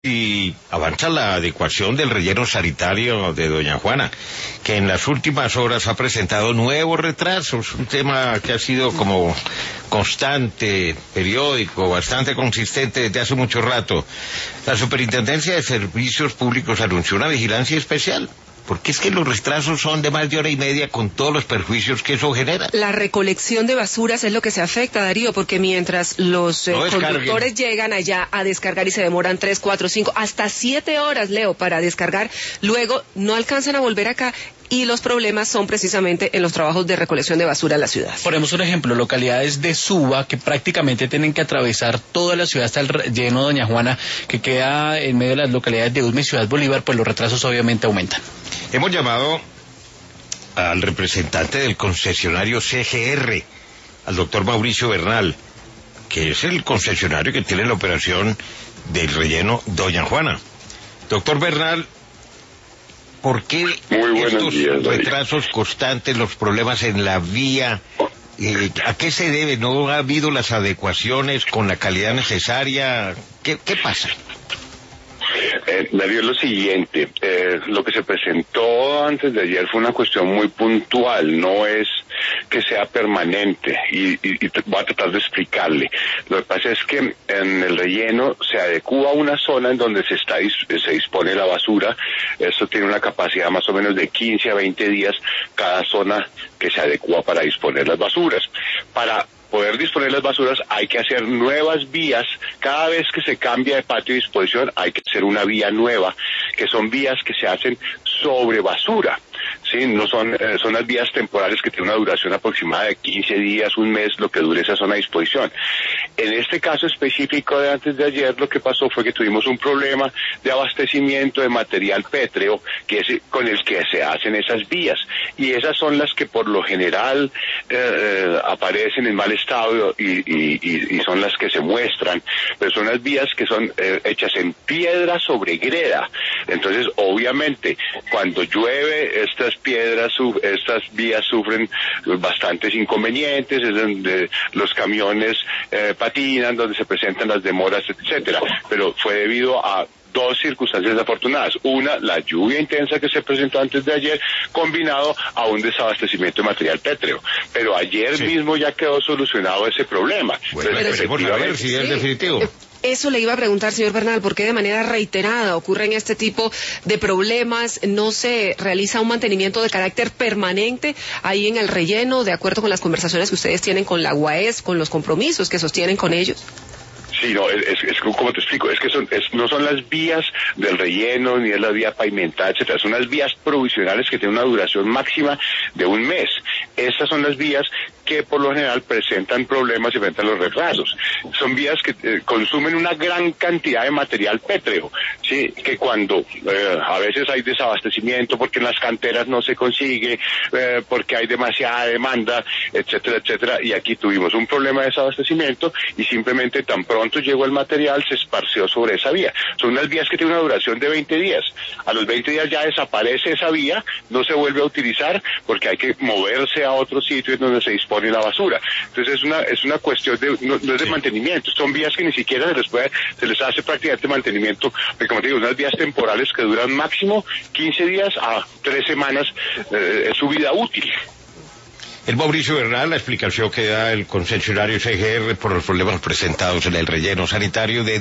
Y avanza la adecuación del relleno sanitario de Doña Juana, que en las últimas horas ha presentado nuevos retrasos, un tema que ha sido como constante, periódico, bastante consistente desde hace mucho rato. La Superintendencia de Servicios Públicos anunció una vigilancia especial, porque es que los retrasos son de más de hora y media con todos los perjuicios que eso genera. La recolección de basuras es lo que se afecta, Darío, porque mientras los conductores llegan allá a descargar y se demoran 3, 4, 5, hasta 7 horas, Leo, para descargar, luego no alcanzan a volver acá. Y los problemas son precisamente en los trabajos de recolección de basura en la ciudad. Ponemos un ejemplo, localidades de Suba que prácticamente tienen que atravesar toda la ciudad hasta el relleno Doña Juana, que queda en medio de las localidades de Usme y Ciudad Bolívar, pues los retrasos obviamente aumentan. Hemos llamado al representante del concesionario CGR, al doctor Mauricio Bernal, que es el concesionario que tiene la operación del relleno Doña Juana. Doctor Bernal, ¿por qué estos retrasos constantes, los problemas en la vía? ¿A qué se debe? ¿No ha habido las adecuaciones con la calidad necesaria? ¿Qué pasa? Darío, lo siguiente, lo que se presentó antes de ayer fue una cuestión muy puntual, no es que sea permanente, y voy a tratar de explicarle. Lo que pasa es que en el relleno se adecúa una zona en donde se dispone la basura. Esto tiene una capacidad más o menos de 15 a 20 días cada zona que se adecúa para disponer las basuras. Para poder disponer las basuras hay que hacer nuevas vías. Cada vez que se cambia de patio de disposición hay que hacer una vía nueva, que son vías que se hacen sobre basura. Sí, no son las vías temporales que tienen una duración aproximada de 15 días, un mes, lo que dure esa zona de disposición. En este caso específico de antes de ayer, lo que pasó fue que tuvimos un problema de abastecimiento de material pétreo, que es con el que se hacen esas vías, y esas son las que por lo general aparecen en mal estado y son las que se muestran, pero son las vías que son hechas en piedra sobre greda. Entonces, obviamente, cuando llueve, estas vías sufren bastantes inconvenientes, es donde los camiones patinan, donde se presentan las demoras, etcétera. Pero fue debido a dos circunstancias desafortunadas. Una, la lluvia intensa que se presentó antes de ayer, combinado a un desabastecimiento de material pétreo. Pero ayer mismo ya quedó solucionado ese problema. Bueno, esperemos a ver si es definitivo. Eso le iba a preguntar, señor Bernal, ¿por qué de manera reiterada ocurren este tipo de problemas? ¿No se realiza un mantenimiento de carácter permanente ahí en el relleno, de acuerdo con las conversaciones que ustedes tienen con la UAES, con los compromisos que sostienen con ellos? Sí, no, es como te explico, es que no son las vías del relleno, ni es la vía pavimentada, etcétera, son las vías provisionales que tienen una duración máxima de un mes. Estas son las vías que por lo general presentan problemas y presentan los retrasos. Son vías que consumen una gran cantidad de material pétreo, sí, que cuando a veces hay desabastecimiento porque en las canteras no se consigue, porque hay demasiada demanda, etcétera, etcétera, y aquí tuvimos un problema de desabastecimiento y simplemente tan pronto llegó el material, se esparció sobre esa vía. Son unas vías que tienen una duración de 20 días. A los 20 días ya desaparece esa vía, no se vuelve a utilizar porque hay que moverse a otro sitio en donde se dispone la basura. Entonces es una cuestión no es de mantenimiento. Son vías que ni siquiera se les hace prácticamente mantenimiento, porque como te digo, unas vías temporales que duran máximo 15 días a 3 semanas es su vida útil. El Mauricio Bernal, la explicación que da el concesionario CGR por los problemas presentados en el relleno sanitario de